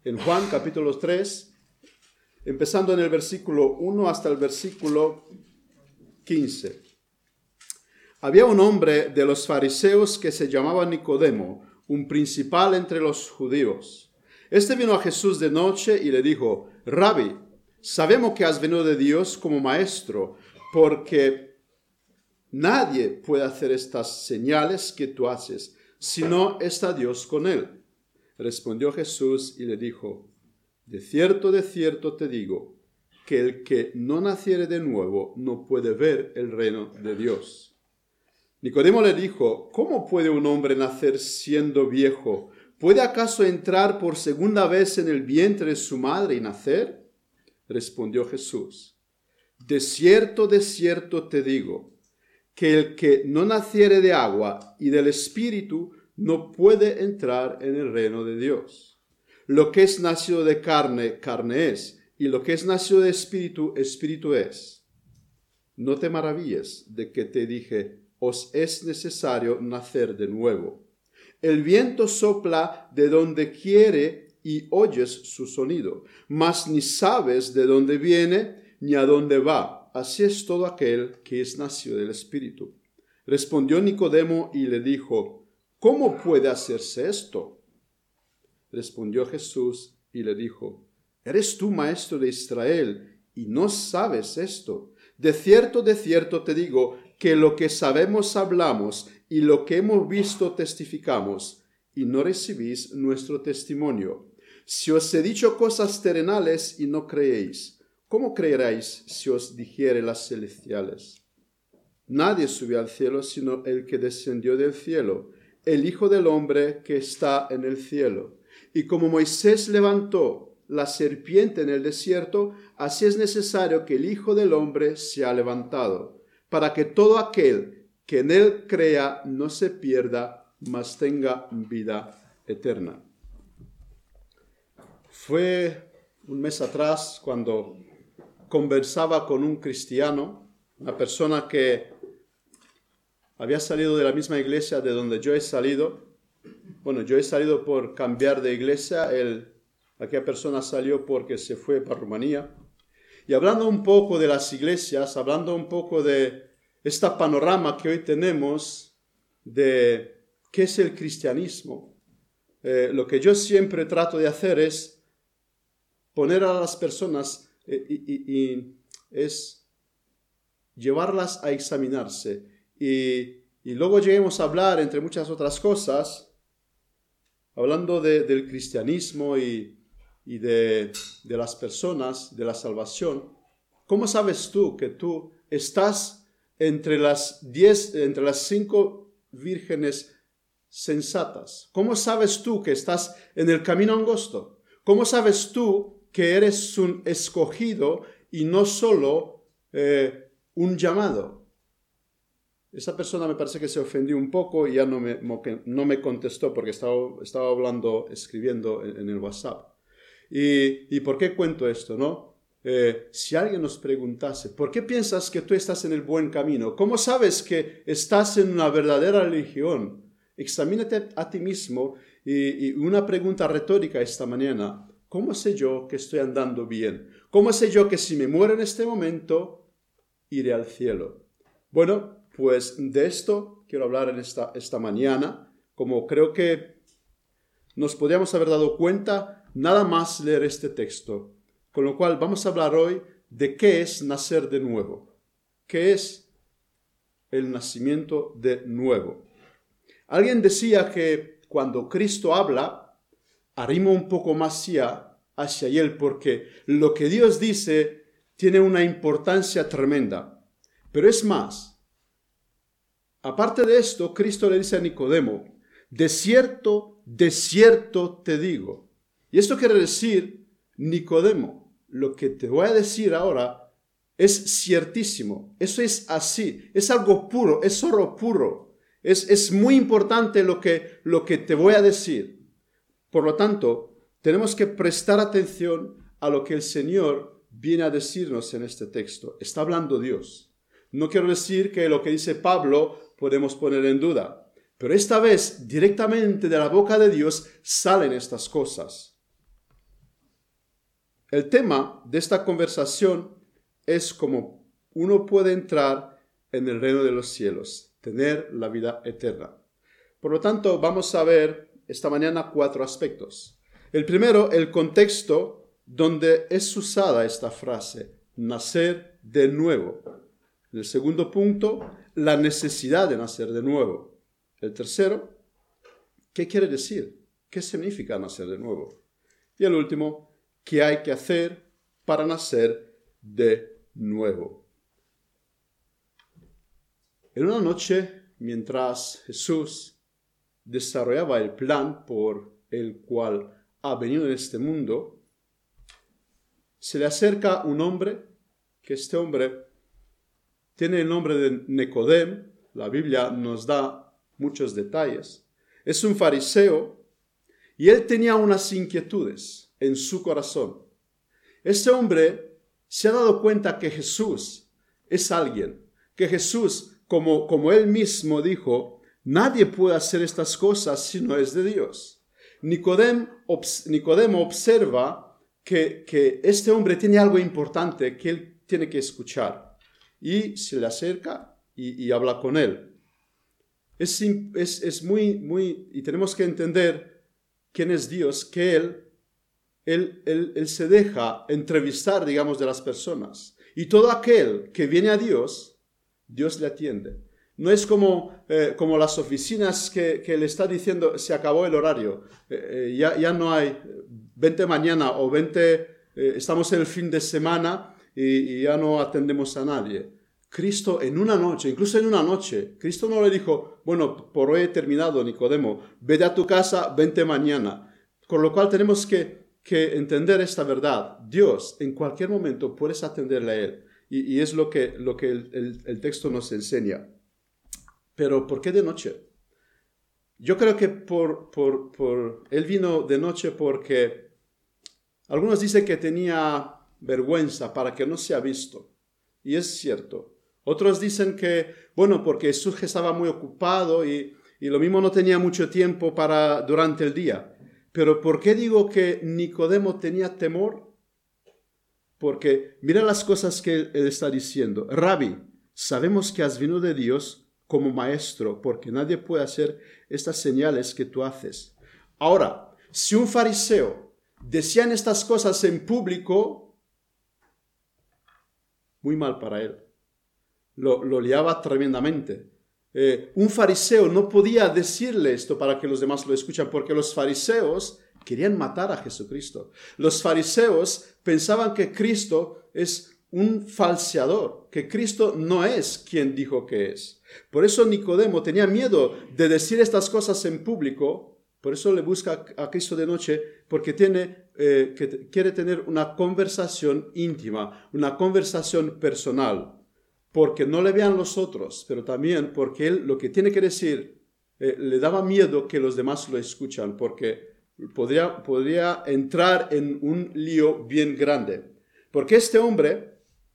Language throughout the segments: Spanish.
en Juan capítulo 3, empezando en el versículo 1 hasta el versículo 15. Había un hombre de los fariseos que se llamaba Nicodemo, un principal entre los judíos. Este vino a Jesús de noche y le dijo: Rabbi, sabemos que has venido de Dios como maestro, porque nadie puede hacer estas señales que tú haces, si no está Dios con él. Respondió Jesús y le dijo: de cierto te digo, que el que no naciere de nuevo no puede ver el reino de Dios. Nicodemo le dijo: ¿cómo puede un hombre nacer siendo viejo? ¿Puede acaso entrar por segunda vez en el vientre de su madre y nacer? Respondió Jesús: de cierto te digo, que el que no naciere de agua y del Espíritu no puede entrar en el reino de Dios. Lo que es nacido de carne, carne es, y lo que es nacido de espíritu, espíritu es. No te maravilles de que te dije: os es necesario nacer de nuevo. El viento sopla de donde quiere y oyes su sonido, mas ni sabes de dónde viene ni a dónde va. Así es todo aquel que es nacido del Espíritu. Respondió Nicodemo y le dijo: ¿cómo puede hacerse esto? Respondió Jesús y le dijo: ¿eres tú maestro de Israel y no sabes esto? De cierto te digo, que lo que sabemos hablamos y lo que hemos visto testificamos, y no recibís nuestro testimonio. Si os he dicho cosas terrenales y no creéis, ¿cómo creeréis si os dijere las celestiales? Nadie subió al cielo sino el que descendió del cielo, el Hijo del Hombre que está en el cielo. Y como Moisés levantó la serpiente en el desierto, así es necesario que el Hijo del Hombre sea levantado, para que todo aquel que en él crea no se pierda, mas tenga vida eterna. Fue un mes atrás cuando conversaba con un cristiano, una persona que había salido de la misma iglesia de donde yo he salido. Bueno, yo he salido por cambiar de iglesia, aquella persona salió porque se fue para Rumanía. Y hablando un poco de las iglesias, hablando un poco de este panorama que hoy tenemos de qué es el cristianismo, lo que yo siempre trato de hacer es poner a las personas y es llevarlas a examinarse. Y luego lleguemos a hablar, entre muchas otras cosas, hablando del cristianismo y de las personas, de la salvación. ¿Cómo sabes tú que tú estás entre las 5 vírgenes sensatas? ¿Cómo sabes tú que estás en el camino angosto? ¿Cómo sabes tú que eres un escogido y no solo un llamado? Esa persona me parece que se ofendió un poco y ya no me contestó porque estaba hablando, escribiendo en el WhatsApp. ¿Y por qué cuento esto, no? Si alguien nos preguntase, ¿por qué piensas que tú estás en el buen camino? ¿Cómo sabes que estás en una verdadera religión? Examínate a ti mismo y una pregunta retórica esta mañana: ¿cómo sé yo que estoy andando bien? ¿Cómo sé yo que si me muero en este momento iré al cielo? Bueno, pues de esto quiero hablar en esta mañana. Como creo que nos podríamos haber dado cuenta nada más leer este texto. Con lo cual vamos a hablar hoy de qué es nacer de nuevo. ¿Qué es el nacimiento de nuevo? Alguien decía que cuando Cristo habla, arrima un poco más hacia él, porque lo que Dios dice tiene una importancia tremenda. Pero es más. Aparte de esto, Cristo le dice a Nicodemo: de cierto te digo. Y esto quiere decir, Nicodemo, lo que te voy a decir ahora es ciertísimo. Eso es así. Es algo puro, es oro puro. Es muy importante lo que te voy a decir. Por lo tanto, tenemos que prestar atención a lo que el Señor viene a decirnos en este texto. Está hablando Dios. No quiero decir que lo que dice Pablo podemos poner en duda, pero esta vez directamente de la boca de Dios salen estas cosas. El tema de esta conversación es cómo uno puede entrar en el reino de los cielos, tener la vida eterna. Por lo tanto, vamos a ver esta mañana 4 aspectos. El primero, el contexto donde es usada esta frase, nacer de nuevo. El segundo punto, la necesidad de nacer de nuevo. El tercero, ¿qué quiere decir? ¿Qué significa nacer de nuevo? Y el último, ¿qué hay que hacer para nacer de nuevo? En una noche, mientras Jesús desarrollaba el plan por el cual ha venido en este mundo, se le acerca un hombre, que este hombre tiene el nombre de Nicodemo. La Biblia nos da muchos detalles. Es un fariseo y él tenía unas inquietudes en su corazón. Este hombre se ha dado cuenta que Jesús es alguien, que Jesús, como él mismo dijo, nadie puede hacer estas cosas si no es de Dios. Nicodemo observa que este hombre tiene algo importante que él tiene que escuchar y se le acerca y habla con él. Es muy, y tenemos que entender quién es Dios, que él se deja entrevistar, digamos, de las personas. Y todo aquel que viene a Dios, Dios le atiende. No es como las oficinas que le está diciendo, se acabó el horario, ya no hay, vente mañana o estamos en el fin de semana y ya no atendemos a nadie. Cristo incluso en una noche, Cristo no le dijo, bueno, por hoy he terminado, Nicodemo, vete a tu casa, vente mañana. Con lo cual tenemos que entender esta verdad. Dios, en cualquier momento puedes atenderle a Él. Y es lo que el texto nos enseña. Pero ¿por qué de noche? Yo creo que él vino de noche porque algunos dicen que tenía vergüenza para que no sea visto. Y es cierto. Otros dicen que, porque Jesús estaba muy ocupado y lo mismo no tenía mucho tiempo durante el día. Pero ¿por qué digo que Nicodemo tenía temor? Porque mira las cosas que él está diciendo. Rabí, sabemos que has venido de Dios como maestro, porque nadie puede hacer estas señales que tú haces. Ahora, si un fariseo decía estas cosas en público, muy mal para él. Lo liaba tremendamente. Un fariseo no podía decirle esto para que los demás lo escuchen, porque los fariseos querían matar a Jesucristo. Los fariseos pensaban que Cristo es un falseador, que Cristo no es quien dijo que es. Por eso Nicodemo tenía miedo de decir estas cosas en público, por eso le busca a Cristo de noche, porque quiere tener una conversación íntima, una conversación personal, porque no le vean los otros, pero también porque él lo que tiene que decir le daba miedo que los demás lo escuchan, porque podría entrar en un lío bien grande. Porque este hombre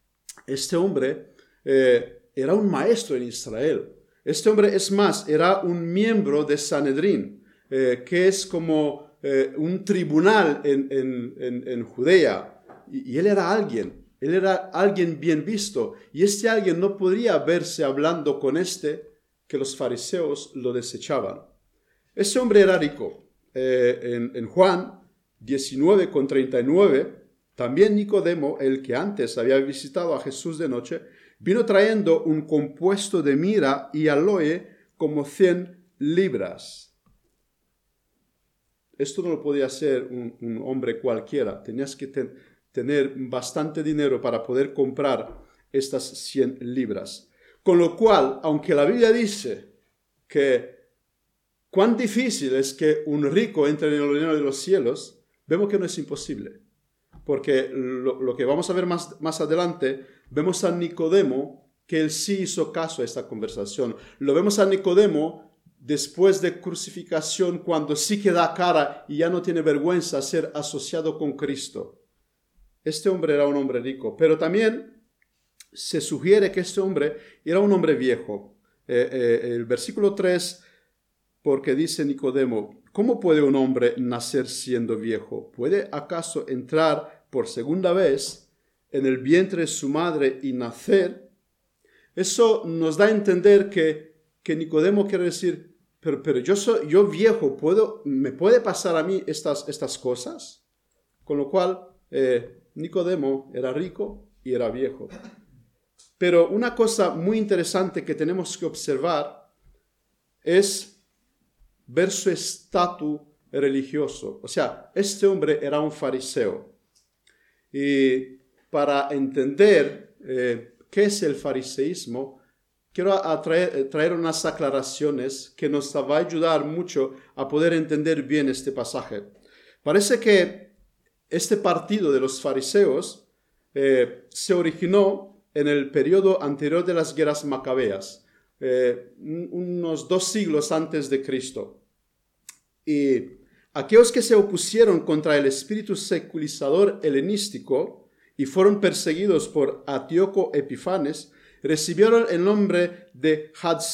era un maestro en Israel. Este hombre, es más, era un miembro de Sanedrín, que es como un tribunal en Judea. Y él era alguien bien visto. Y este alguien no podría verse hablando con que los fariseos lo desechaban. Este hombre era rico. En Juan 19:39, también Nicodemo, el que antes había visitado a Jesús de noche, vino trayendo un compuesto de mirra y aloe como 100 libras. Esto no lo podía hacer un hombre cualquiera. Tenías que tener bastante dinero para poder comprar estas 100 libras. Con lo cual, aunque la Biblia dice que cuán difícil es que un rico entre en el reino de los cielos, vemos que no es imposible. Porque lo que vamos a ver más adelante, vemos a Nicodemo que él sí hizo caso a esta conversación. Lo vemos a Nicodemo después de crucificación, cuando sí que da cara y ya no tiene vergüenza ser asociado con Cristo. Este hombre era un hombre rico, pero también se sugiere que este hombre era un hombre viejo. El versículo 3, porque dice Nicodemo, ¿cómo puede un hombre nacer siendo viejo? ¿Puede acaso entrar por segunda vez en el vientre de su madre y nacer, eso nos da a entender que Nicodemo quiere decir, pero yo viejo, ¿me puede pasar a mí estas cosas? Con lo cual, Nicodemo era rico y era viejo. Pero una cosa muy interesante que tenemos que observar es ver su estatus religioso. O sea, este hombre era un fariseo. Y para entender qué es el fariseísmo, quiero traer unas aclaraciones que nos va a ayudar mucho a poder entender bien este pasaje. Parece que este partido de los fariseos se originó en el periodo anterior de las guerras macabeas, unos 2 siglos antes de Cristo. Y aquellos que se opusieron contra el espíritu seculizador helenístico y fueron perseguidos por Antíoco Epifanes, recibieron el nombre de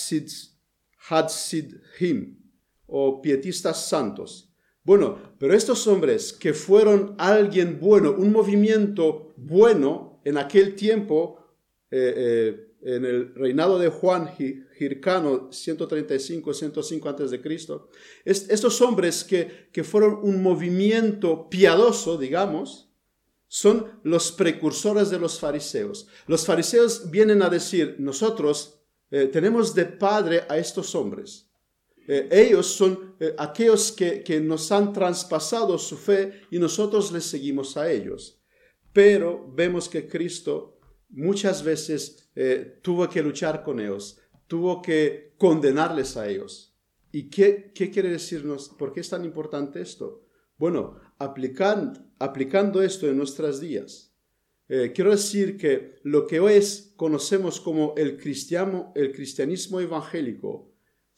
Hasidim, o pietistas santos. Bueno, pero estos hombres que fueron alguien bueno, un movimiento bueno en aquel tiempo, en el reinado de Juan Hircano, 135-105 a.C., estos hombres que fueron un movimiento piadoso, digamos, son los precursores de los fariseos. Los fariseos vienen a decir, nosotros tenemos de padre a estos hombres. Ellos son aquellos que nos han traspasado su fe y nosotros les seguimos a ellos. Pero vemos que Cristo muchas veces tuvo que luchar con ellos, tuvo que condenarles a ellos. ¿Y qué quiere decirnos? ¿Por qué es tan importante esto? Bueno, aplicando esto en nuestros días, quiero decir que lo que hoy conocemos como el cristianismo evangélico,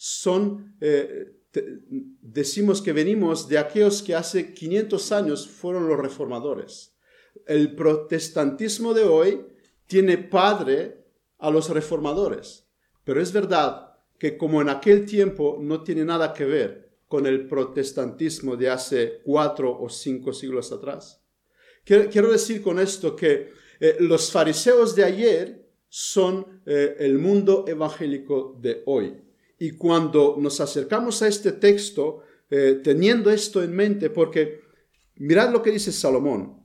decimos que venimos de aquellos que hace 500 años fueron los reformadores. El protestantismo de hoy tiene padre a los reformadores, pero es verdad que como en aquel tiempo no tiene nada que ver con el protestantismo de hace 4 o 5 siglos atrás. Quiero decir con esto que los fariseos de ayer son el mundo evangélico de hoy. Y cuando nos acercamos a este texto, teniendo esto en mente, porque mirad lo que dice Salomón,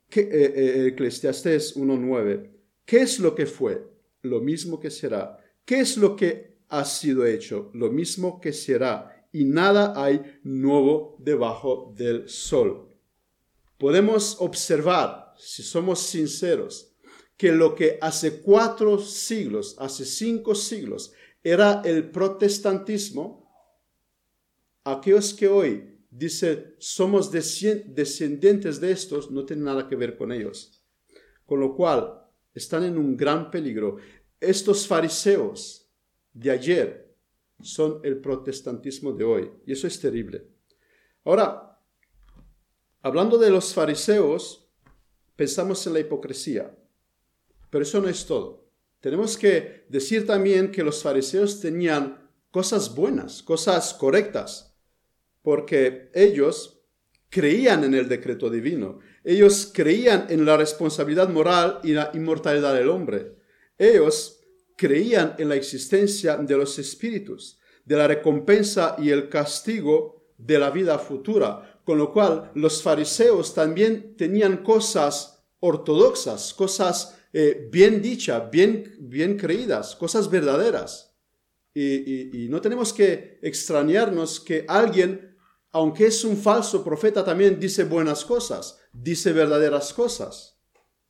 Eclesiastés 1:9. ¿Qué es lo que fue? Lo mismo que será. ¿Qué es lo que ha sido hecho? Lo mismo que será. Y nada hay nuevo debajo del sol. Podemos observar, si somos sinceros, que lo que hace 4 siglos, hace 5 siglos, era el protestantismo, aquellos que hoy dicen somos descendientes de estos, no tienen nada que ver con ellos. Con lo cual, están en un gran peligro. Estos fariseos de ayer son el protestantismo de hoy. Y eso es terrible. Ahora, hablando de los fariseos, pensamos en la hipocresía. Pero eso no es todo. Tenemos que decir también que los fariseos tenían cosas buenas, cosas correctas, porque ellos creían en el decreto divino. Ellos creían en la responsabilidad moral y la inmortalidad del hombre. Ellos creían en la existencia de los espíritus, de la recompensa y el castigo de la vida futura. Con lo cual, los fariseos también tenían cosas ortodoxas, cosas bien dichas, bien creídas, cosas verdaderas. Y no tenemos que extrañarnos que alguien, aunque es un falso profeta, también dice buenas cosas, dice verdaderas cosas.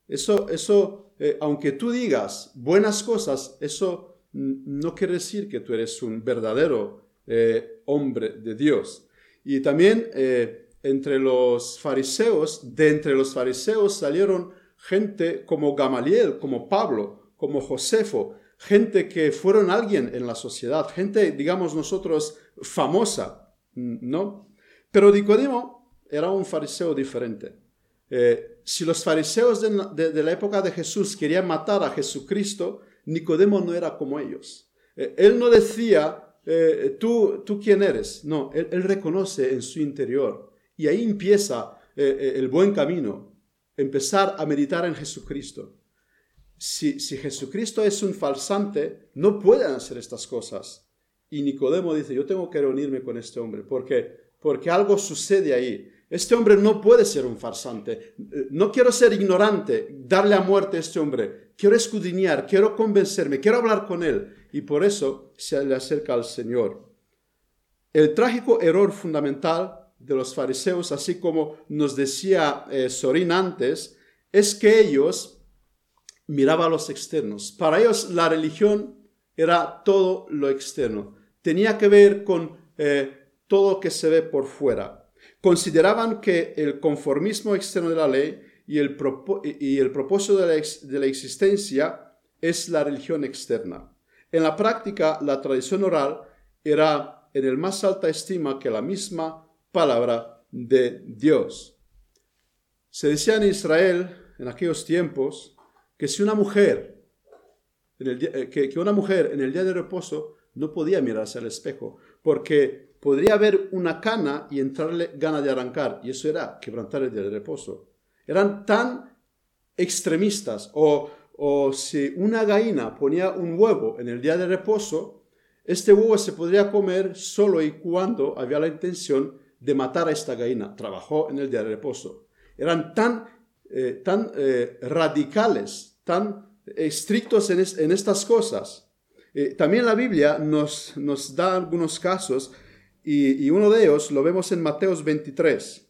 Eso aunque tú digas buenas cosas, eso no quiere decir que tú eres un verdadero hombre de Dios. Y también entre los fariseos salieron gente como Gamaliel, como Pablo, como Josefo, gente que fueron alguien en la sociedad, gente, digamos nosotros, famosa, ¿no? Pero Nicodemo era un fariseo diferente. Si los fariseos de la época de Jesús querían matar a Jesucristo, Nicodemo no era como ellos. Él no decía, ¿tú quién eres? No, él reconoce en su interior. Y ahí empieza el buen camino. empezar a meditar en Jesucristo. Si Jesucristo es un farsante, no pueden hacer estas cosas. Y Nicodemo dice, yo tengo que reunirme con este hombre, porque algo sucede ahí. Este hombre no puede ser un farsante. No quiero ser ignorante, darle a muerte a este hombre. Quiero escudriñar, quiero convencerme, quiero hablar con él. Y por eso se le acerca al Señor. El trágico error fundamental de los fariseos, así como nos decía Sorín antes, es que ellos miraban a los externos. Para ellos la religión era todo lo externo. Tenía que ver con todo lo que se ve por fuera. Consideraban que el conformismo externo de la ley y el propósito de la existencia es la religión externa. En la práctica, la tradición oral era en el más alta estima que la misma palabra de Dios. Se decía en Israel, en aquellos tiempos, que si una mujer, que una mujer en el día de reposo no podía mirarse al espejo, porque podría haber una cana y entrarle gana de arrancar, y eso era quebrantar el día de reposo. Eran tan extremistas, o si una gallina ponía un huevo en el día de reposo, este huevo se podría comer solo y cuando había la intención de matar a esta gallina. Trabajó en el día de reposo. Eran tan radicales, tan estrictos en estas cosas. También la Biblia nos da algunos casos y uno de ellos lo vemos en Mateos 23.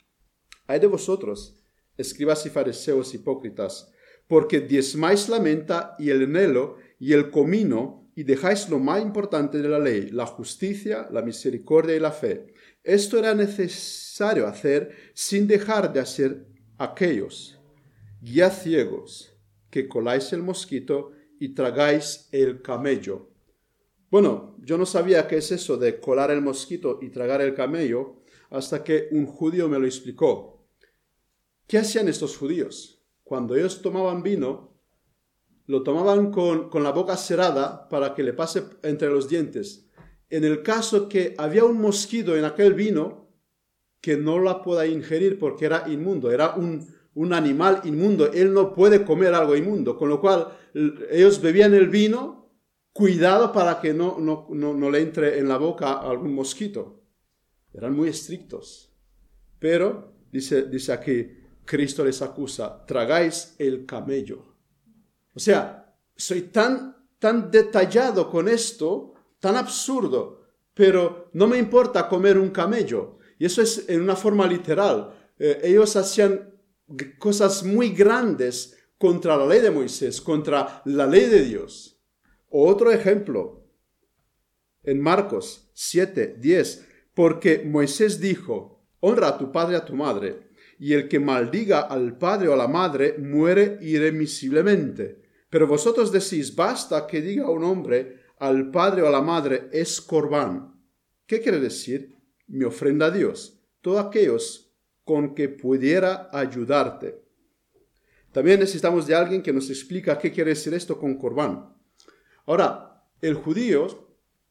Ay de vosotros, escribas y fariseos hipócritas, porque diezmáis la menta y el enelo y el comino y dejáis lo más importante de la ley, la justicia, la misericordia y la fe. Esto era necesario hacer sin dejar de hacer aquellos. Guiad ciegos, que coláis el mosquito y tragáis el camello. Bueno, yo no sabía qué es eso de colar el mosquito y tragar el camello hasta que un judío me lo explicó. ¿Qué hacían estos judíos? Cuando ellos tomaban vino, lo tomaban con la boca cerrada para que le pase entre los dientes. En el caso que había un mosquito en aquel vino, que no la pueda ingerir porque era inmundo, era un animal inmundo, él no puede comer algo inmundo, con lo cual ellos bebían el vino, cuidado para que no le entre en la boca algún mosquito. Eran muy estrictos. Pero, dice aquí, Cristo les acusa, tragáis el camello. O sea, soy tan detallado con esto, tan absurdo, pero no me importa comer un camello. Y eso es en una forma literal. Ellos hacían cosas muy grandes contra la ley de Moisés, contra la ley de Dios. Otro ejemplo, en Marcos 7:10, porque Moisés dijo, honra a tu padre y a tu madre, y el que maldiga al padre o a la madre muere irremisiblemente. Pero vosotros decís, basta que diga un hombre al padre o a la madre es corbán. ¿Qué quiere decir? Mi ofrenda a Dios. Todos aquellos con que pudiera ayudarte. También necesitamos de alguien que nos explica qué quiere decir esto con corbán. Ahora, el judío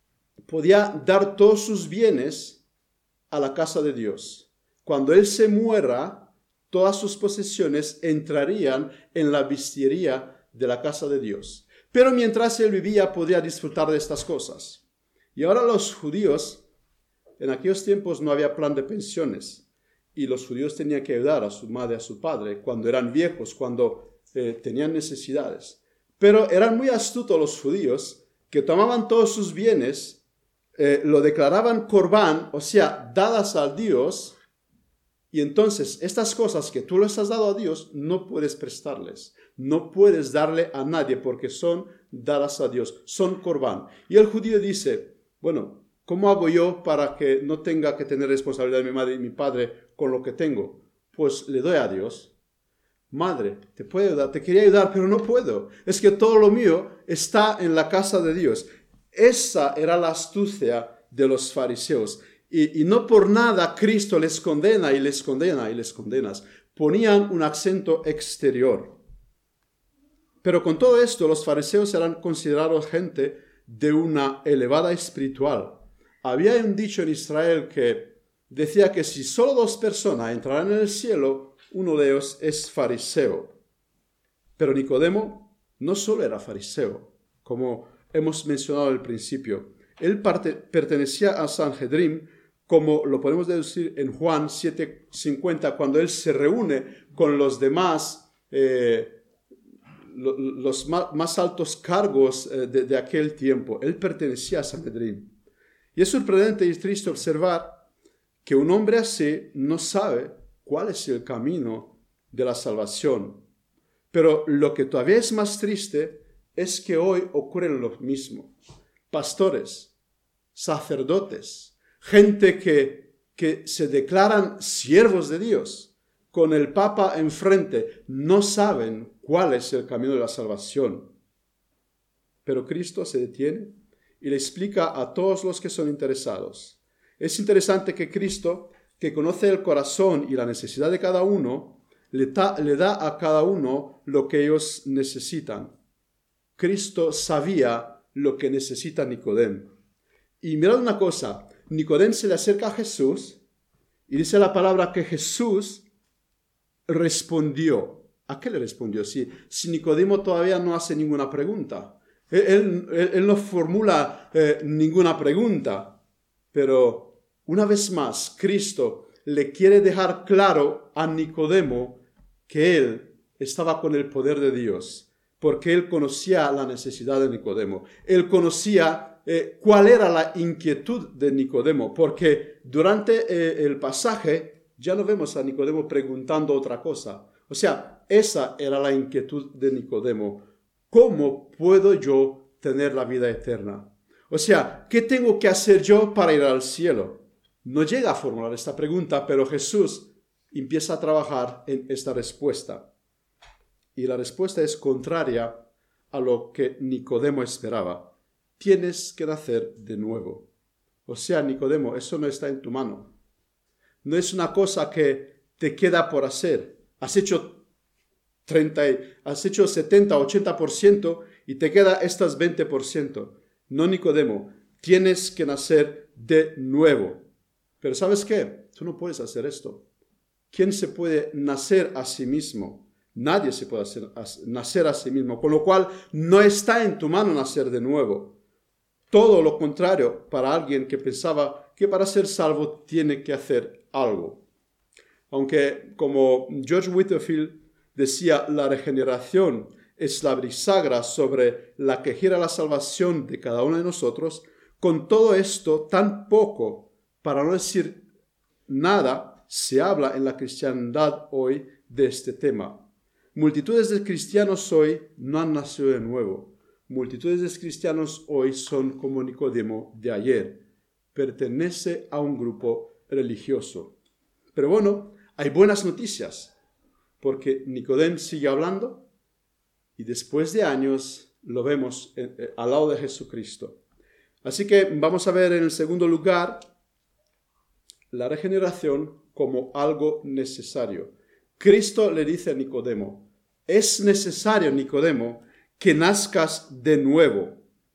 podía dar todos sus bienes a la casa de Dios. Cuando él se muera, todas sus posesiones entrarían en la vestiería de la casa de Dios. Pero mientras él vivía, podía disfrutar de estas cosas. Y ahora los judíos, en aquellos tiempos no había plan de pensiones. Y los judíos tenían que ayudar a su madre, a su padre, cuando eran viejos, cuando tenían necesidades. Pero eran muy astutos los judíos, que tomaban todos sus bienes, lo declaraban corbán, o sea, dadas al Dios. Y entonces, estas cosas que tú les has dado a Dios, no puedes prestarles. No puedes darle a nadie porque son dadas a Dios. Son corbán. Y el judío dice, bueno, ¿cómo hago yo para que no tenga que tener responsabilidad de mi madre y mi padre con lo que tengo? Pues le doy a Dios. Madre, te puedo ayudar, te quería ayudar, pero no puedo. Es que todo lo mío está en la casa de Dios. Esa era la astucia de los fariseos. Y no por nada Cristo les condena y les condena y les condena. Ponían un acento exterior. Pero con todo esto, los fariseos eran considerados gente de una elevada espiritual. Había un dicho en Israel que decía que si solo 2 personas entraran en el cielo, uno de ellos es fariseo. Pero Nicodemo no solo era fariseo, como hemos mencionado al principio. Él pertenecía a Sanhedrin, como lo podemos deducir en Juan 7:50, cuando él se reúne con los demás, los más altos cargos de aquel tiempo. Él pertenecía a Sanhedrin. Y es sorprendente y triste observar que un hombre así no sabe cuál es el camino de la salvación. Pero lo que todavía es más triste es que hoy ocurre lo mismo. Pastores, sacerdotes, gente que se declaran siervos de Dios, con el Papa enfrente, no saben cuál es el camino de la salvación. Pero Cristo se detiene y le explica a todos los que son interesados. Es interesante que Cristo, que conoce el corazón y la necesidad de cada uno, le da a cada uno lo que ellos necesitan. Cristo sabía lo que necesita Nicodemo. Y mirad una cosa, Nicodemo se le acerca a Jesús y dice la palabra que Jesús respondió. ¿A qué le respondió? Si Nicodemo todavía no hace ninguna pregunta. Él no formula ninguna pregunta. Pero una vez más, Cristo le quiere dejar claro a Nicodemo que él estaba con el poder de Dios, porque él conocía la necesidad de Nicodemo. Él conocía cuál era la inquietud de Nicodemo, porque durante el pasaje ya no vemos a Nicodemo preguntando otra cosa. O sea, esa era la inquietud de Nicodemo. ¿Cómo puedo yo tener la vida eterna? O sea, ¿qué tengo que hacer yo para ir al cielo? No llega a formular esta pregunta, pero Jesús empieza a trabajar en esta respuesta. Y la respuesta es contraria a lo que Nicodemo esperaba. Tienes que nacer de nuevo. O sea, Nicodemo, eso no está en tu mano. No es una cosa que te queda por hacer. Has hecho 70, 80% y te queda estas 20%. No, Nicodemo, tienes que nacer de nuevo. Pero ¿sabes qué? Tú no puedes hacer esto. ¿Quién se puede nacer a sí mismo? Nadie se puede nacer a sí mismo, con lo cual no está en tu mano nacer de nuevo. Todo lo contrario para alguien que pensaba que para ser salvo tiene que hacer algo. Aunque, como George Whitefield decía, la regeneración es la bisagra sobre la que gira la salvación de cada uno de nosotros, con todo esto tan poco, para no decir nada, se habla en la cristiandad hoy de este tema. Multitudes de cristianos hoy no han nacido de nuevo. Multitudes de cristianos hoy son como Nicodemo de ayer. Pertenece a un grupo religioso. Pero bueno, hay buenas noticias, porque Nicodemo sigue hablando y después de años lo vemos al lado de Jesucristo. Así que vamos a ver en el segundo lugar la regeneración como algo necesario. Cristo le dice a Nicodemo, es necesario, Nicodemo, que nazcas de nuevo.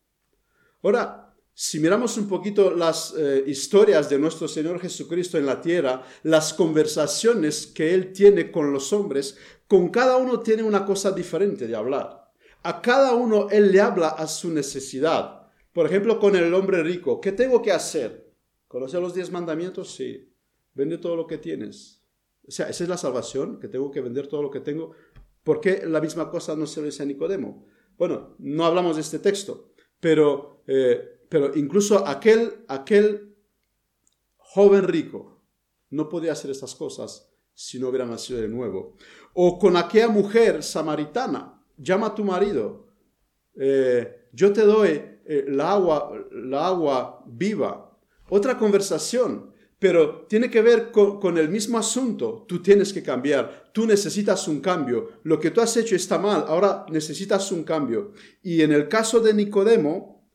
Ahora, si miramos un poquito las historias de nuestro Señor Jesucristo en la tierra, las conversaciones que Él tiene con los hombres, con cada uno tiene una cosa diferente de hablar. A cada uno Él le habla a su necesidad. Por ejemplo, con el hombre rico, ¿qué tengo que hacer? ¿Conocer los 10 mandamientos? Sí. Vende todo lo que tienes. O sea, esa es la salvación, que tengo que vender todo lo que tengo. ¿Por qué la misma cosa no se le dice a Nicodemo? Bueno, no hablamos de este texto, pero incluso aquel joven rico no podía hacer estas cosas si no hubiera nacido de nuevo. O con aquella mujer samaritana, llama a tu marido, yo te doy la agua viva. Otra conversación, pero tiene que ver con el mismo asunto. Tú tienes que cambiar, tú necesitas un cambio. Lo que tú has hecho está mal, ahora necesitas un cambio. Y en el caso de Nicodemo,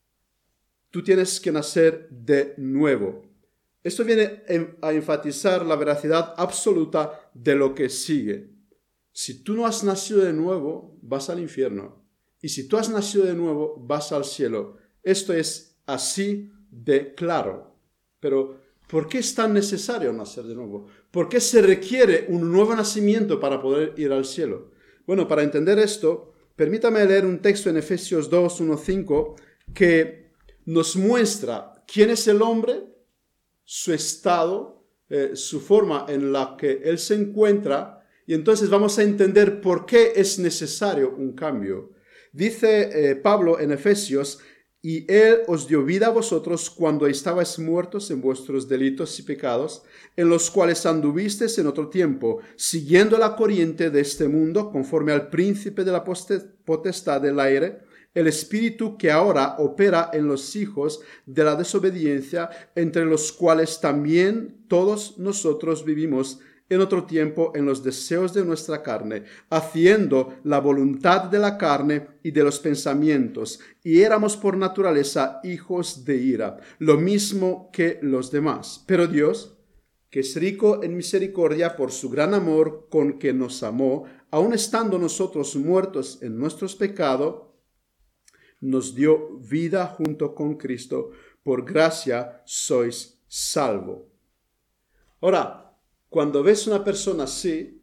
tú tienes que nacer de nuevo. Esto viene a enfatizar la veracidad absoluta de lo que sigue. Si tú no has nacido de nuevo, vas al infierno. Y si tú has nacido de nuevo, vas al cielo. Esto es así de claro. Pero ¿Por qué es tan necesario nacer de nuevo? ¿Por qué se requiere un nuevo nacimiento para poder ir al cielo? Bueno, para entender esto, permítame leer un texto en Efesios 2, 1, 5, que nos muestra quién es el hombre, su estado, su forma en la que él se encuentra, y entonces vamos a entender por qué es necesario un cambio. Dice Pablo en Efesios: y él os dio vida a vosotros cuando estabais muertos en vuestros delitos y pecados, en los cuales anduvisteis en otro tiempo, siguiendo la corriente de este mundo, conforme al príncipe de la potestad del aire, el espíritu que ahora opera en los hijos de la desobediencia, entre los cuales también todos nosotros vivimos en otro tiempo en los deseos de nuestra carne, haciendo la voluntad de la carne y de los pensamientos, y éramos por naturaleza hijos de ira, lo mismo que los demás. Pero Dios, que es rico en misericordia por su gran amor con que nos amó, aun estando nosotros muertos en nuestros pecados, nos dio vida junto con Cristo. Por gracia sois salvos. Ahora, cuando ves una persona así,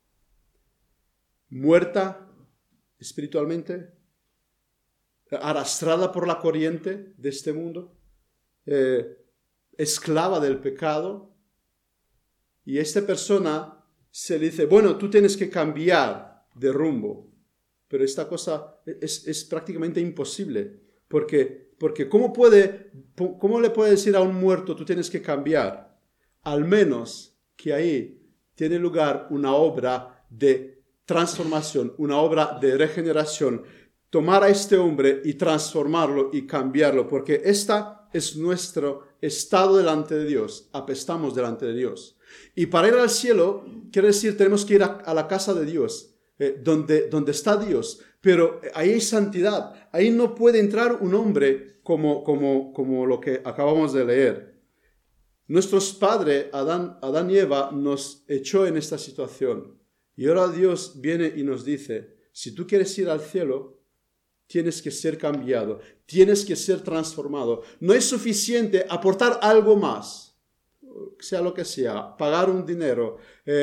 muerta espiritualmente, arrastrada por la corriente de este mundo, esclava del pecado, y esta persona se le dice, bueno, tú tienes que cambiar de rumbo, pero esta cosa es prácticamente imposible, porque ¿cómo le puede decir a un muerto, tú tienes que cambiar? Al menos que ahí tiene lugar una obra de transformación, una obra de regeneración. Tomar a este hombre y transformarlo y cambiarlo, porque esta es nuestro estado delante de Dios. Apestamos delante de Dios. Y para ir al cielo, quiere decir, tenemos que ir a la casa de Dios, donde está Dios. Pero ahí hay santidad. Ahí no puede entrar un hombre como lo que acabamos de leer. Nuestros padres, Adán y Eva, nos echó en esta situación. Y ahora Dios viene y nos dice, si tú quieres ir al cielo, tienes que ser cambiado, tienes que ser transformado. No es suficiente aportar algo más, sea lo que sea, pagar un dinero,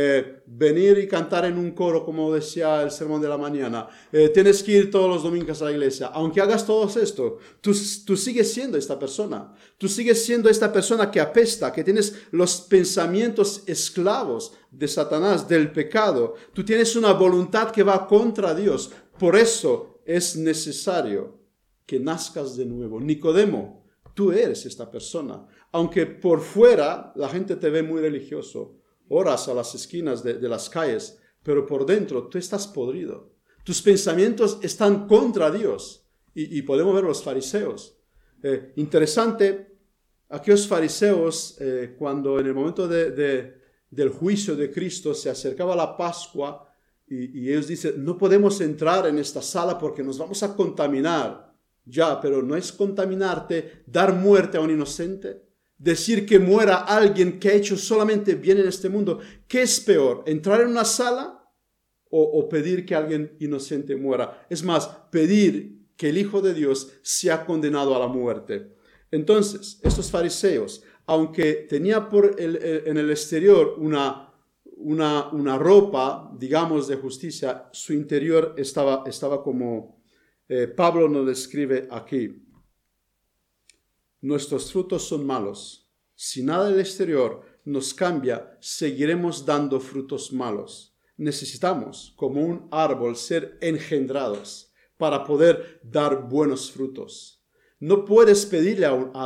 venir y cantar en un coro, como decía el sermón de la mañana, tienes que ir todos los domingos a la iglesia. Aunque hagas todo esto, tú sigues siendo esta persona. Tú sigues siendo esta persona que apesta, que tienes los pensamientos esclavos de Satanás, del pecado. Tú tienes una voluntad que va contra Dios. Por eso es necesario que nazcas de nuevo. Nicodemo, tú eres esta persona. Aunque por fuera la gente te ve muy religioso, oras a las esquinas de las calles, pero por dentro tú estás podrido. Tus pensamientos están contra Dios. Y podemos ver los fariseos. Interesante, aquellos fariseos, cuando en el momento del juicio de Cristo se acercaba la Pascua, y ellos dicen, no podemos entrar en esta sala porque nos vamos a contaminar. Ya, pero ¿no es contaminarte dar muerte a un inocente? Decir que muera alguien que ha hecho solamente bien en este mundo. ¿Qué es peor? ¿Entrar en una sala o pedir que alguien inocente muera? Es más, pedir que el Hijo de Dios sea condenado a la muerte. Entonces, estos fariseos, aunque tenía en el exterior una ropa, digamos, de justicia, su interior estaba como Pablo nos describe aquí. Nuestros frutos son malos. Si nada del exterior nos cambia, seguiremos dando frutos malos. Necesitamos, como un árbol, ser engendrados para poder dar buenos frutos. No puedes pedirle a un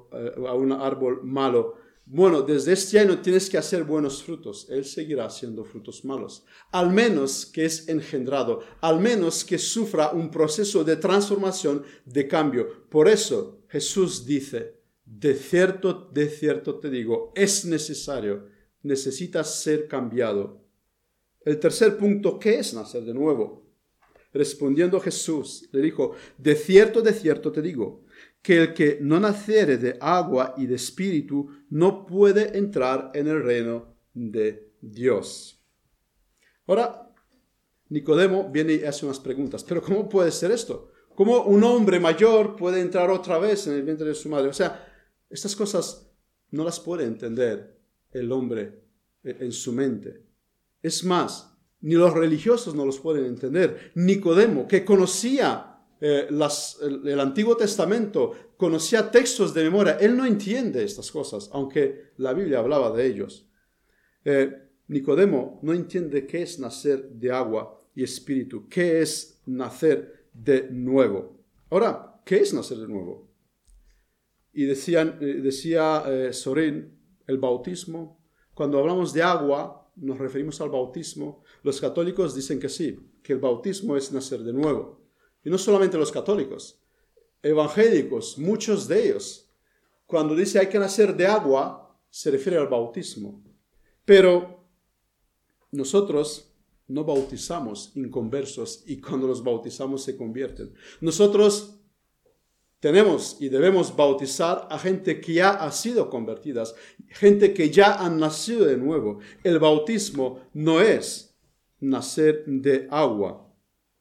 árbol malo, bueno, desde este año tienes que hacer buenos frutos. Él seguirá haciendo frutos malos. Al menos que es engendrado, al menos que sufra un proceso de transformación, de cambio. Por eso Jesús dice, de cierto te digo, es necesario, necesitas ser cambiado. El tercer punto, ¿qué es nacer de nuevo? Respondiendo Jesús, le dijo, de cierto te digo, que el que no naciere de agua y de espíritu no puede entrar en el reino de Dios. Ahora, Nicodemo viene y hace unas preguntas. ¿Pero cómo puede ser esto? ¿Cómo un hombre mayor puede entrar otra vez en el vientre de su madre? O sea, estas cosas no las puede entender el hombre en su mente. Es más, ni los religiosos no los pueden entender. Nicodemo, que conocía el Antiguo Testamento, conocía textos de memoria, él no entiende estas cosas, aunque la Biblia hablaba de ellos. Nicodemo no entiende qué es nacer de agua y espíritu, qué es nacer de nuevo. Ahora, ¿qué es nacer de nuevo? Y decía Sorín, el bautismo. Cuando hablamos de agua, nos referimos al bautismo. Los católicos dicen que sí, que el bautismo es nacer de nuevo. Y no solamente los católicos, evangélicos, muchos de ellos, cuando dice hay que nacer de agua, se refiere al bautismo. Pero nosotros no bautizamos inconversos y cuando los bautizamos se convierten. Nosotros tenemos y debemos bautizar a gente que ya ha sido convertida, gente que ya han nacido de nuevo. El bautismo no es nacer de agua.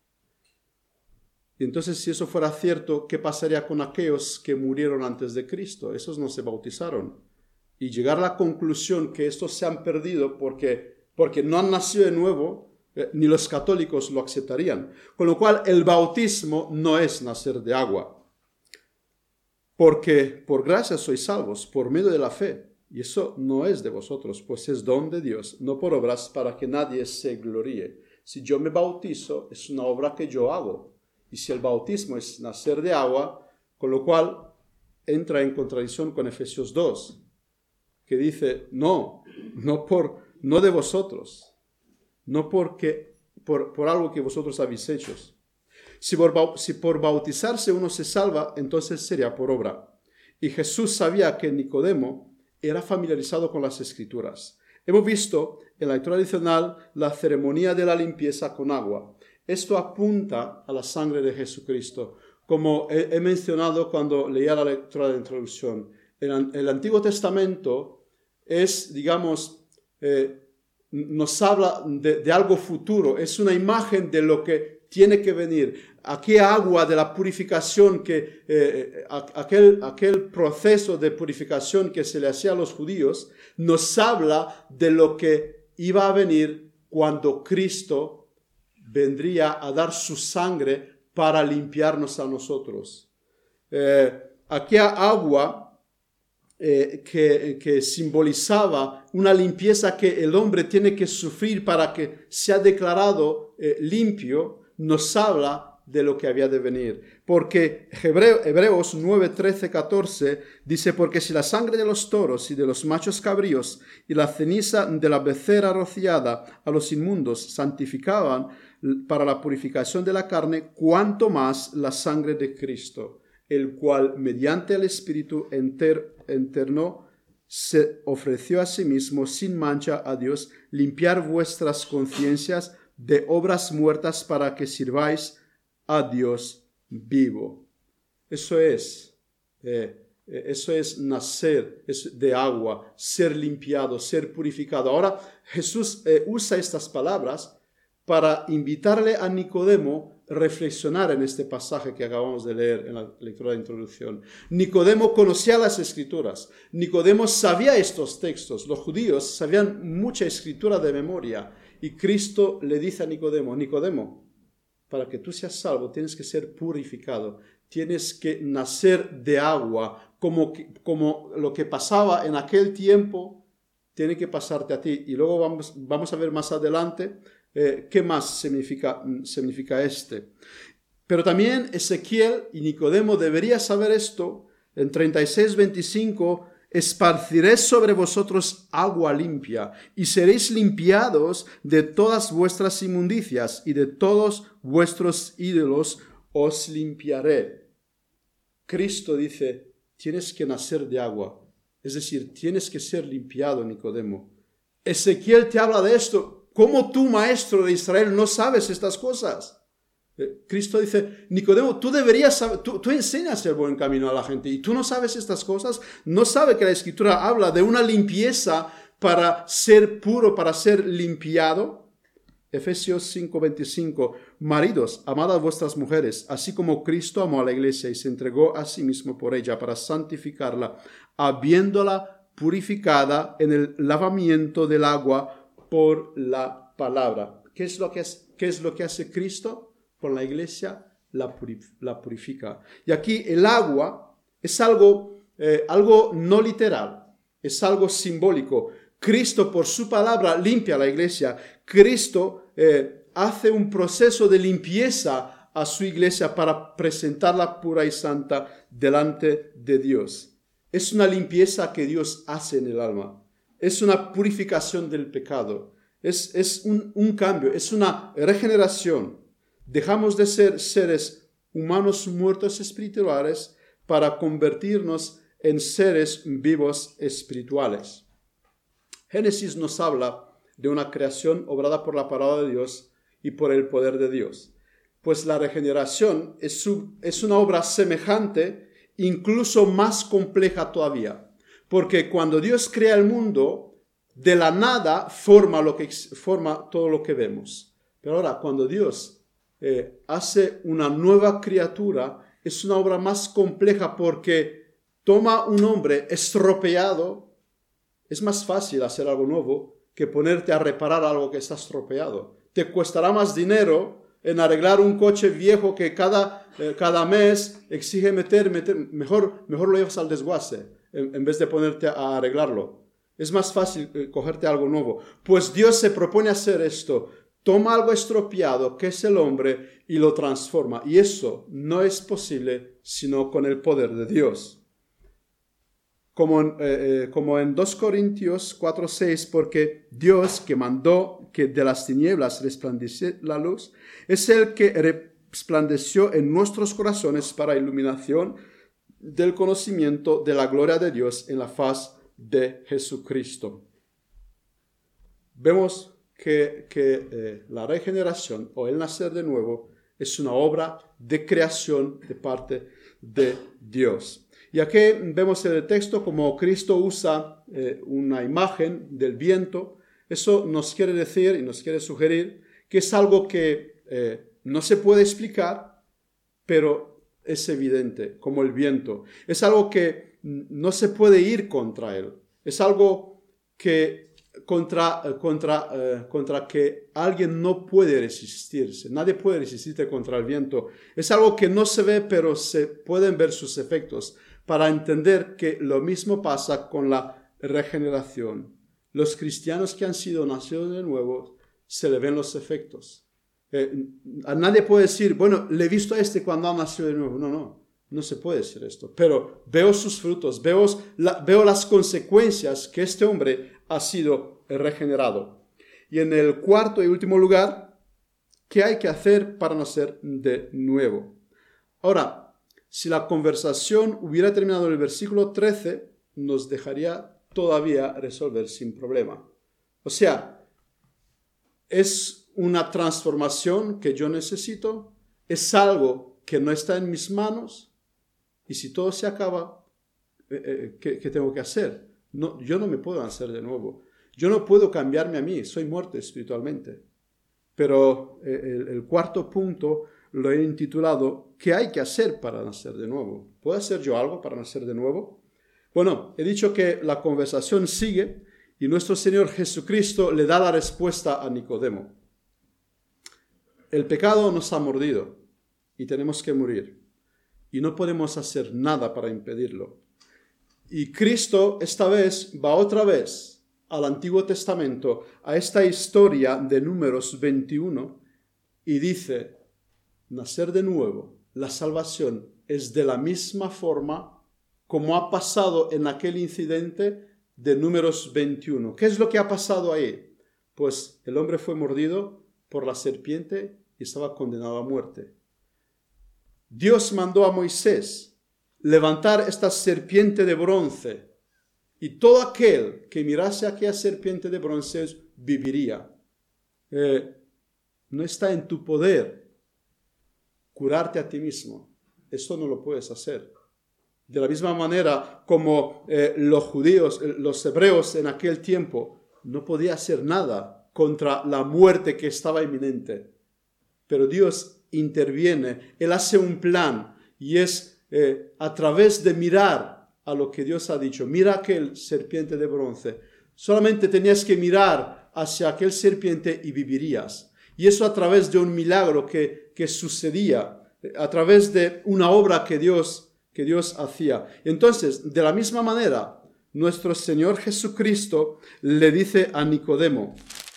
Y entonces, si eso fuera cierto, ¿qué pasaría con aquellos que murieron antes de Cristo? Esos no se bautizaron. Y llegar a la conclusión que estos se han perdido porque no han nacido de nuevo, ni los católicos lo aceptarían. Con lo cual, el bautismo no es nacer de agua. Porque por gracia sois salvos, por medio de la fe. Y eso no es de vosotros, pues es don de Dios, no por obras para que nadie se gloríe. Si yo me bautizo, es una obra que yo hago. Y si el bautismo es nacer de agua, con lo cual entra en contradicción con Efesios 2, que dice, no de vosotros, no por algo que vosotros habéis hecho. Si por bautizarse uno se salva, entonces sería por obra. Y Jesús sabía que Nicodemo era familiarizado con las Escrituras. Hemos visto en la lectura adicional la ceremonia de la limpieza con agua. Esto apunta a la sangre de Jesucristo. Como he mencionado cuando leía la lectura de introducción, el Antiguo Testamento es, digamos, nos habla de algo futuro, es una imagen de lo que tiene que venir. Aquella agua de la purificación, aquel proceso de purificación que se le hacía a los judíos, nos habla de lo que iba a venir cuando Cristo vendría a dar su sangre para limpiarnos a nosotros. Aquella agua que simbolizaba una limpieza que el hombre tiene que sufrir para que sea declarado limpio, nos habla de lo que había de venir. Porque Hebreos 9, 13, 14 dice, porque si la sangre de los toros y de los machos cabríos y la ceniza de la becerra rociada a los inmundos santificaban para la purificación de la carne, cuanto más la sangre de Cristo, el cual mediante el Espíritu eterno se ofreció a sí mismo sin mancha a Dios, limpiar vuestras conciencias de obras muertas para que sirváis a Dios vivo. Eso es nacer de agua, ser limpiado, ser purificado. Ahora Jesús usa estas palabras para invitarle a Nicodemo a reflexionar en este pasaje que acabamos de leer en la lectura de introducción. Nicodemo conocía las Escrituras. Nicodemo sabía estos textos. Los judíos sabían mucha escritura de memoria. Y Cristo le dice a Nicodemo, Nicodemo, para que tú seas salvo tienes que ser purificado, tienes que nacer de agua, como lo que pasaba en aquel tiempo, tiene que pasarte a ti. Y luego vamos a ver más adelante qué más significa este. Pero también Ezequiel y Nicodemo deberían saber esto. En 36:25, esparciré sobre vosotros agua limpia, y seréis limpiados de todas vuestras inmundicias, y de todos vuestros ídolos os limpiaré. Cristo dice, tienes que nacer de agua, es decir, tienes que ser limpiado, Nicodemo. Ezequiel te habla de esto. ¿Cómo tú, maestro de Israel, no sabes estas cosas? Cristo dice, Nicodemo, tú deberías saber, tú enseñas el buen camino a la gente y tú no sabes estas cosas, no sabes que la Escritura habla de una limpieza para ser puro, para ser limpiado. Efesios 5:25, maridos, amad a vuestras mujeres, así como Cristo amó a la iglesia y se entregó a sí mismo por ella para santificarla, habiéndola purificada en el lavamiento del agua por la palabra. ¿Qué es lo que hace Cristo con la iglesia? La purifica. Y aquí el agua es algo no literal, es algo simbólico. Cristo por su palabra limpia a la iglesia. Cristo hace un proceso de limpieza a su iglesia para presentarla pura y santa delante de Dios. Es una limpieza que Dios hace en el alma. Es una purificación del pecado. Es un cambio, es una regeneración. Dejamos de ser seres humanos muertos espirituales para convertirnos en seres vivos espirituales. Génesis nos habla de una creación obrada por la palabra de Dios y por el poder de Dios. Pues la regeneración es una obra semejante, incluso más compleja todavía. Porque cuando Dios crea el mundo, de la nada forma todo lo que vemos. Pero ahora, cuando Dios hace una nueva criatura, es una obra más compleja porque toma un hombre estropeado. Es más fácil hacer algo nuevo que ponerte a reparar algo que está estropeado. Te costará más dinero en arreglar un coche viejo que cada mes exige meter. Mejor lo llevas al desguace en vez de ponerte a arreglarlo. Es más fácil cogerte algo nuevo. Pues Dios se propone hacer esto. Toma algo estropeado, que es el hombre, y lo transforma. Y eso no es posible sino con el poder de Dios. Como en 2 Corintios 4:6, porque Dios que mandó que de las tinieblas resplandeciese la luz, es el que resplandeció en nuestros corazones para iluminación del conocimiento de la gloria de Dios en la faz de Jesucristo. Vemos que la regeneración o el nacer de nuevo es una obra de creación de parte de Dios. Y aquí vemos en el texto como Cristo usa una imagen del viento. Eso nos quiere decir y nos quiere sugerir que es algo que no se puede explicar, pero es evidente, como el viento. Es algo que no se puede ir contra él. Es algo que contra que alguien no puede resistirse. Nadie puede resistirse contra el viento. Es algo que no se ve, pero se pueden ver sus efectos, para entender que lo mismo pasa con la regeneración. Los cristianos que han sido nacidos de nuevo, se le ven los efectos. A nadie puede decir, bueno, le he visto a este cuando ha nacido de nuevo. No se puede decir esto. Pero veo sus frutos, veo las consecuencias que este hombre ha sido regenerado. Y en el cuarto y último lugar, ¿qué hay que hacer para nacer de nuevo? Ahora, si la conversación hubiera terminado en el versículo 13, nos dejaría todavía resolver sin problema. O sea, es una transformación que yo necesito, es algo que no está en mis manos, y si todo se acaba, ¿qué tengo que hacer? No, yo no me puedo nacer de nuevo. Yo no puedo cambiarme a mí, soy muerto espiritualmente. Pero el cuarto punto lo he intitulado ¿qué hay que hacer para nacer de nuevo? ¿Puedo hacer yo algo para nacer de nuevo? Bueno, he dicho que la conversación sigue y nuestro Señor Jesucristo le da la respuesta a Nicodemo. El pecado nos ha mordido y tenemos que morir. Y no podemos hacer nada para impedirlo. Y Cristo esta vez va otra vez al Antiguo Testamento, a esta historia de Números 21, y dice, nacer de nuevo, la salvación es de la misma forma como ha pasado en aquel incidente de Números 21. ¿Qué es lo que ha pasado ahí? Pues el hombre fue mordido por la serpiente y estaba condenado a muerte. Dios mandó a Moisés levantar esta serpiente de bronce y todo aquel que mirase a aquella serpiente de bronce viviría. No está en tu poder curarte a ti mismo. Eso no lo puedes hacer. De la misma manera como los hebreos en aquel tiempo no podían hacer nada contra la muerte que estaba inminente. Pero Dios interviene, Él hace un plan y es a través de mirar a lo que Dios ha dicho. Mira aquel serpiente de bronce. Solamente tenías que mirar hacia aquel serpiente y vivirías. Y eso a través de un milagro que sucedía, a través de una obra que Dios hacía. Entonces, de la misma manera, nuestro Señor Jesucristo le dice a Nicodemo,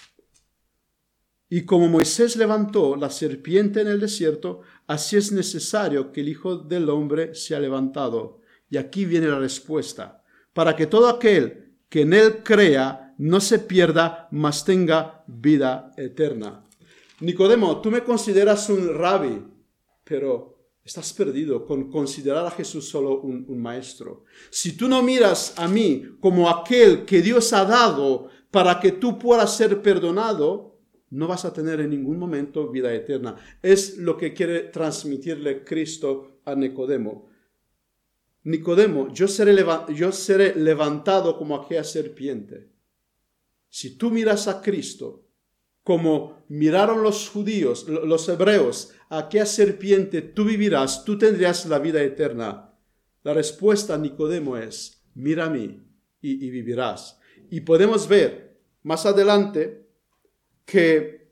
y como Moisés levantó la serpiente en el desierto, así es necesario que el Hijo del Hombre sea levantado. Y aquí viene la respuesta. Para que todo aquel que en él crea no se pierda, mas tenga vida eterna. Nicodemo, tú me consideras un rabí, pero estás perdido con considerar a Jesús solo un maestro. Si tú no miras a mí como aquel que Dios ha dado para que tú puedas ser perdonado, no vas a tener en ningún momento vida eterna. Es lo que quiere transmitirle Cristo a Nicodemo. Nicodemo, yo seré levantado como aquella serpiente. Si tú miras a Cristo como miraron los judíos, los hebreos, a aquella serpiente, tú vivirás, tú tendrías la vida eterna. La respuesta a Nicodemo es, mira a mí y vivirás. Y podemos ver más adelante que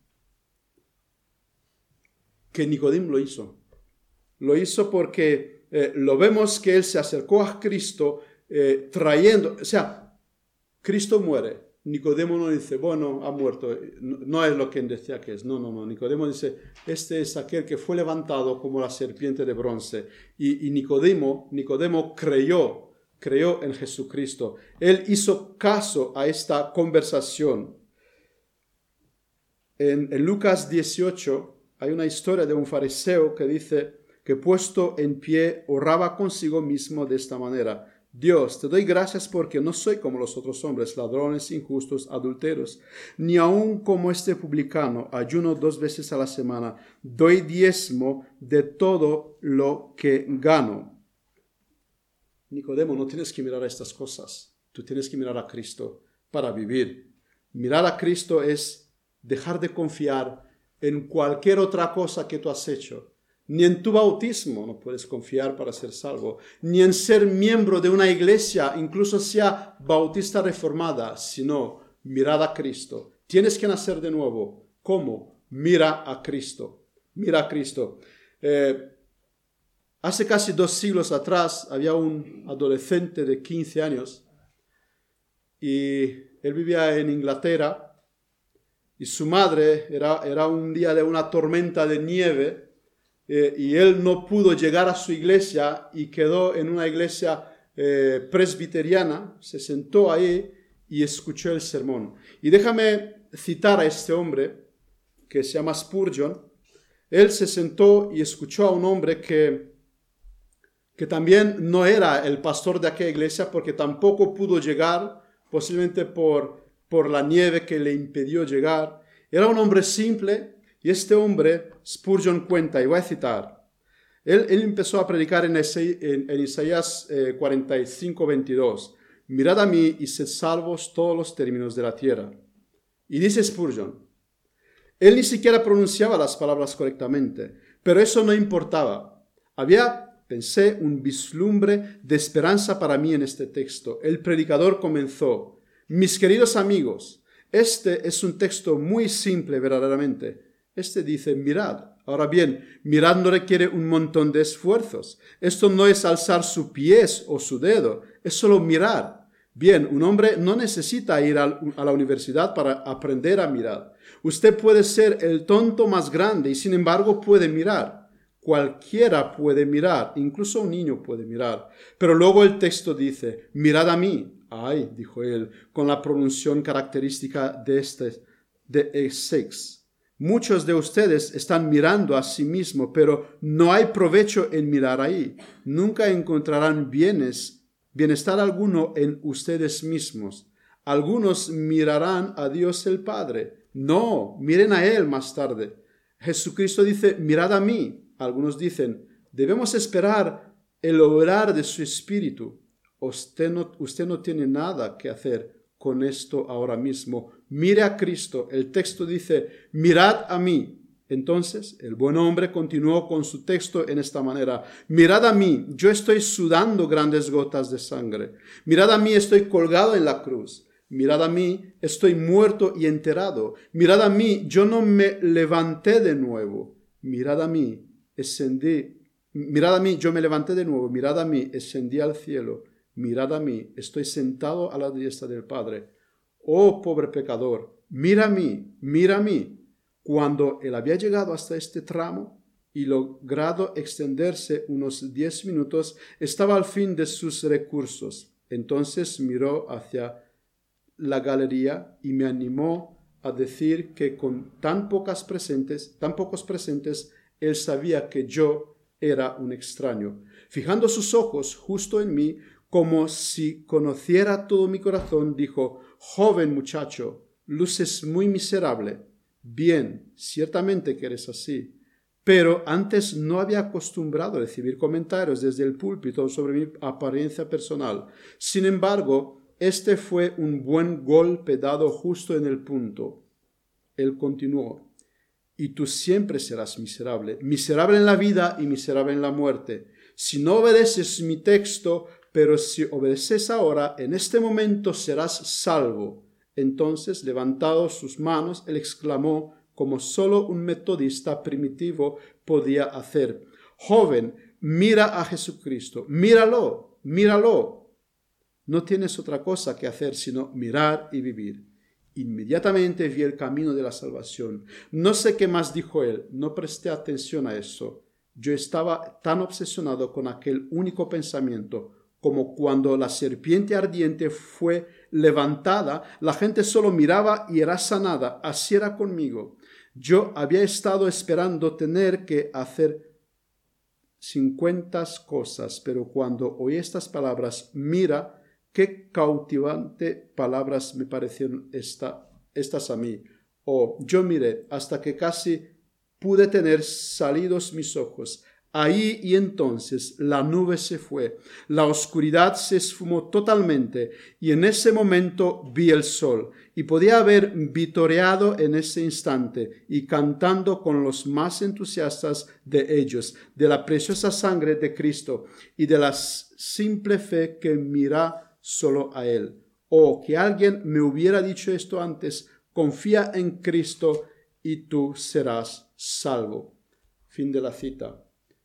Nicodemo lo hizo. Lo hizo porque lo vemos que él se acercó a Cristo trayendo, o sea, Cristo muere. Nicodemo no dice, bueno, ha muerto, no es lo que él decía que es. No. Nicodemo dice, este es aquel que fue levantado como la serpiente de bronce. Y Nicodemo creyó en Jesucristo. Él hizo caso a esta conversación. En Lucas 18 hay una historia de un fariseo que dice que puesto en pie oraba consigo mismo de esta manera: Dios, te doy gracias porque no soy como los otros hombres, ladrones, injustos, adúlteros, ni aun como este publicano. Ayuno 2 veces a la semana, doy diezmo de todo lo que gano. Nicodemo, no tienes que mirar a estas cosas, tú tienes que mirar a Cristo para vivir. Mirar a Cristo es dejar de confiar en cualquier otra cosa que tú has hecho. Ni en tu bautismo no puedes confiar para ser salvo, ni en ser miembro de una iglesia, incluso sea bautista reformada, sino mirad a Cristo. Tienes que nacer de nuevo. ¿Cómo? Mira a Cristo. Mira a Cristo. Hace casi 2 siglos atrás había un adolescente de 15 años y él vivía en Inglaterra. Y su madre, era un día de una tormenta de nieve, y él no pudo llegar a su iglesia y quedó en una iglesia presbiteriana, se sentó ahí y escuchó el sermón. Y déjame citar a este hombre que se llama Spurgeon. Él se sentó y escuchó a un hombre que también no era el pastor de aquella iglesia, porque tampoco pudo llegar, posiblemente por la nieve que le impidió llegar. Era un hombre simple, y este hombre, Spurgeon cuenta, y voy a citar, él empezó a predicar en Isaías 45, 22, mirad a mí y sed salvos todos los términos de la tierra. Y dice Spurgeon, él ni siquiera pronunciaba las palabras correctamente, pero eso no importaba. Pensé, un vislumbre de esperanza para mí en este texto. El predicador comenzó: mis queridos amigos, este es un texto muy simple verdaderamente. Este dice, mirad. Ahora bien, mirad no requiere un montón de esfuerzos. Esto no es alzar su pies o su dedo, es solo mirar. Bien, un hombre no necesita ir a la universidad para aprender a mirar. Usted puede ser el tonto más grande y sin embargo puede mirar. Cualquiera puede mirar, incluso un niño puede mirar. Pero luego el texto dice, mirad a mí. Ay, dijo él, con la pronunciación característica de Essex. Muchos de ustedes están mirando a sí mismos, pero no hay provecho en mirar ahí. Nunca encontrarán bienestar alguno en ustedes mismos. Algunos mirarán a Dios el Padre. No, miren a Él más tarde. Jesucristo dice, mirad a mí. Algunos dicen, debemos esperar el obrar de su Espíritu. Usted no tiene nada que hacer con esto ahora mismo. Mire a Cristo. El texto dice, mirad a mí. Entonces el buen hombre continuó con su texto en esta manera: mirad a mí, yo estoy sudando grandes gotas de sangre. Mirad a mí, estoy colgado en la cruz. Mirad a mí, estoy muerto y enterrado. Mirad a mí, yo no me levanté de nuevo. Mirad a mí, mirad a mí, yo me levanté de nuevo. Mirad a mí, ascendí al cielo. Mirad a mí, estoy sentado a la diestra del Padre. Oh, pobre pecador, mira a mí, mira a mí. Cuando él había llegado hasta este tramo y logrado extenderse unos 10 minutos, estaba al fin de sus recursos. Entonces miró hacia la galería y me animó a decir que con tan pocos presentes, él sabía que yo era un extraño. Fijando sus ojos justo en mí, como si conociera todo mi corazón, dijo: joven muchacho, luces muy miserable. Bien, ciertamente que eres así, pero antes no había acostumbrado a recibir comentarios desde el púlpito sobre mi apariencia personal. Sin embargo, este fue un buen golpe dado justo en el punto. Él continuó: y tú siempre serás miserable, miserable en la vida y miserable en la muerte. Si no obedeces mi texto, pero si obedeces ahora, en este momento serás salvo. Entonces, levantando sus manos, él exclamó, como solo un metodista primitivo podía hacer: joven, mira a Jesucristo, míralo, míralo. No tienes otra cosa que hacer sino mirar y vivir. Inmediatamente vi el camino de la salvación. No sé qué más dijo él, no presté atención a eso. Yo estaba tan obsesionado con aquel único pensamiento, como cuando la serpiente ardiente fue levantada, la gente solo miraba y era sanada. Así era conmigo. Yo había estado esperando tener que hacer 50 cosas, pero cuando oí estas palabras, mira qué cautivante palabras me parecieron estas a mí. Oh, yo miré hasta que casi pude tener salidos mis ojos. Ahí y entonces la nube se fue, la oscuridad se esfumó totalmente y en ese momento vi el sol y podía haber vitoreado en ese instante y cantando con los más entusiastas de ellos, de la preciosa sangre de Cristo y de la simple fe que mira solo a Él. Oh, que alguien me hubiera dicho esto antes: confía en Cristo y tú serás salvo. Fin de la cita.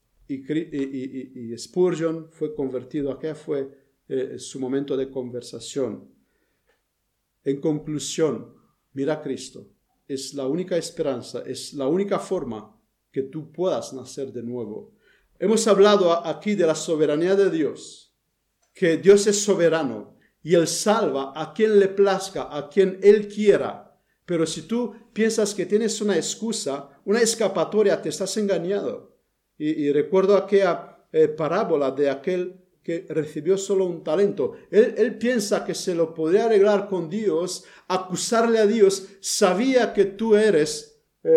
Y Spurgeon fue convertido. Aquel fue su momento de conversación. En conclusión, mira a Cristo. Es la única esperanza, es la única forma que tú puedas nacer de nuevo. Hemos hablado aquí de la soberanía de Dios, que Dios es soberano y Él salva a quien le plazca, a quien Él quiera. Pero si tú piensas que tienes una excusa, una escapatoria, te estás engañado. Y recuerdo aquella parábola de aquel que recibió solo un talento. Él piensa que se lo podría arreglar con Dios, acusarle a Dios. Sabía que tú eres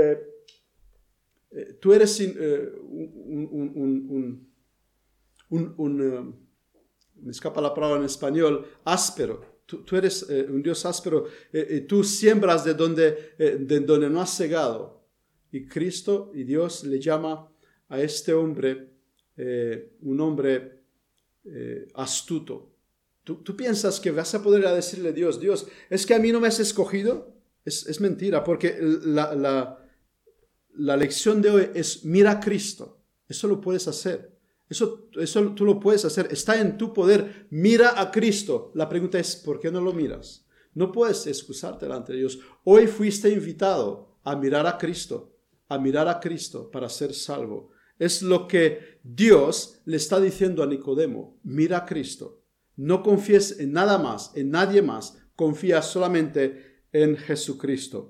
me escapa la palabra en español, áspero. Tú eres un Dios áspero. Tú siembras de donde no has segado. Y Cristo y Dios le llama a este hombre un hombre astuto. ¿Tú piensas que vas a poder decirle a Dios: Dios, es que a mí no me has escogido? Es mentira, porque la lección de hoy es: mira a Cristo. Eso lo puedes hacer. Eso tú lo puedes hacer. Está en tu poder. Mira a Cristo. La pregunta es: ¿por qué no lo miras? No puedes excusarte delante de Dios. Hoy fuiste invitado a mirar a Cristo para ser salvo. Es lo que Dios le está diciendo a Nicodemo: mira a Cristo. No confíes en nada más, en nadie más. Confía solamente en Jesucristo.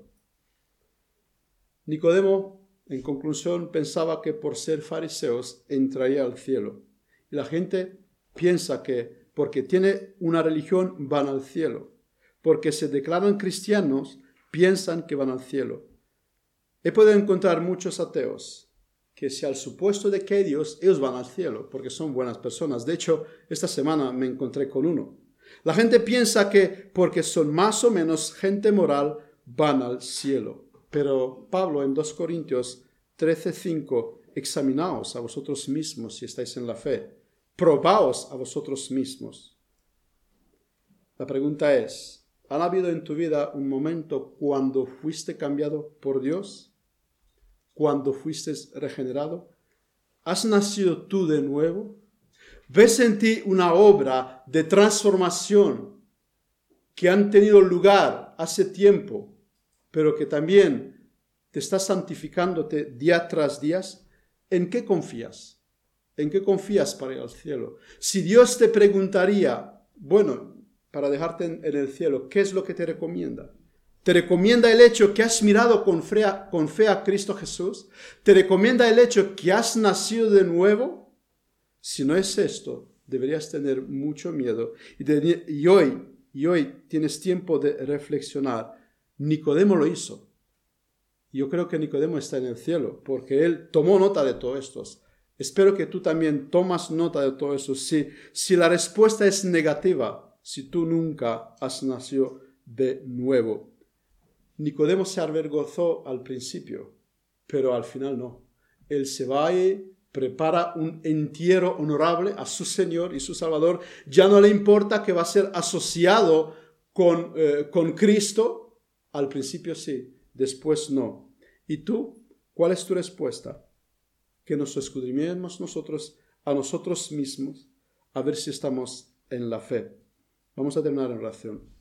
Nicodemo, en conclusión, pensaba que por ser fariseos entraría al cielo. Y la gente piensa que porque tiene una religión van al cielo. Porque se declaran cristianos, piensan que van al cielo. He podido encontrar muchos ateos que si al supuesto de que hay Dios, ellos van al cielo, porque son buenas personas. De hecho, esta semana me encontré con uno. La gente piensa que porque son más o menos gente moral, van al cielo. Pero Pablo en 2 Corintios 13:5, examinaos a vosotros mismos si estáis en la fe. Probaos a vosotros mismos. La pregunta es, ¿ha habido en tu vida un momento cuando fuiste cambiado por Dios? ¿Cuando fuiste regenerado? ¿Has nacido tú de nuevo? ¿Ves en ti una obra de transformación que han tenido lugar hace tiempo, pero que también te está santificándote día tras día? ¿En qué confías? ¿En qué confías para ir al cielo? Si Dios te preguntaría, bueno, para dejarte en el cielo, ¿qué es lo que te recomienda? ¿Te recomienda el hecho que has mirado con fe a Cristo Jesús? ¿Te recomienda el hecho que has nacido de nuevo? Si no es esto, deberías tener mucho miedo. Y hoy tienes tiempo de reflexionar. Nicodemo lo hizo. Yo creo que Nicodemo está en el cielo, porque él tomó nota de todo esto. Espero que tú también tomas nota de todo eso. Si la respuesta es negativa, si tú nunca has nacido de nuevo. Nicodemo se avergonzó al principio, pero al final no. Él se va y prepara un entierro honorable a su Señor y su Salvador. Ya no le importa que va a ser asociado con Cristo. Al principio sí, después no. ¿Y tú? ¿Cuál es tu respuesta? Que nos escudriñemos nosotros a nosotros mismos a ver si estamos en la fe. Vamos a terminar en oración.